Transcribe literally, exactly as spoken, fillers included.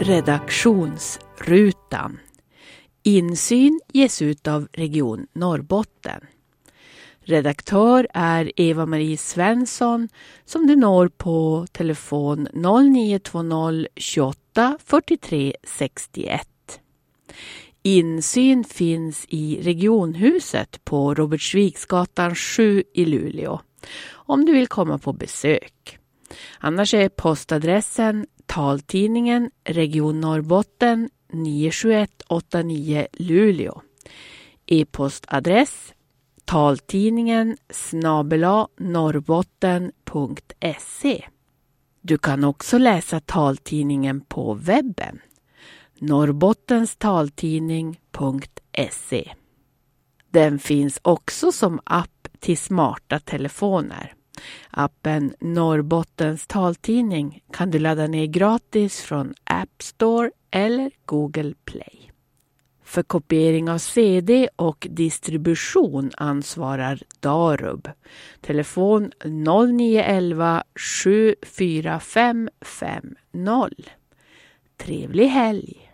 Redaktionsrutan. Insyn ges ut av Region Norrbotten. Redaktör är Eva-Marie Svensson som du når på telefon noll nio två noll tjugoåtta fyrtiotre sextioett. Insyn finns i regionhuset på Robertsviksgatan sju i Luleå om du vill komma på besök. Annars är postadressen taltidningen Region Norrbotten nio sju ett åtta nio Luleå. E-postadress taltidningen snabel-a norrbotten punkt se. Du kan också läsa taltidningen på webben norrbottensstaltidning punkt se. Den finns också som app till smarta telefoner. Appen Norrbottens taltidning kan du ladda ner gratis från App Store eller Google Play. För kopiering av C D och distribution ansvarar Darub. Telefon noll nio elva sju fyra fem fem noll. Trevlig helg!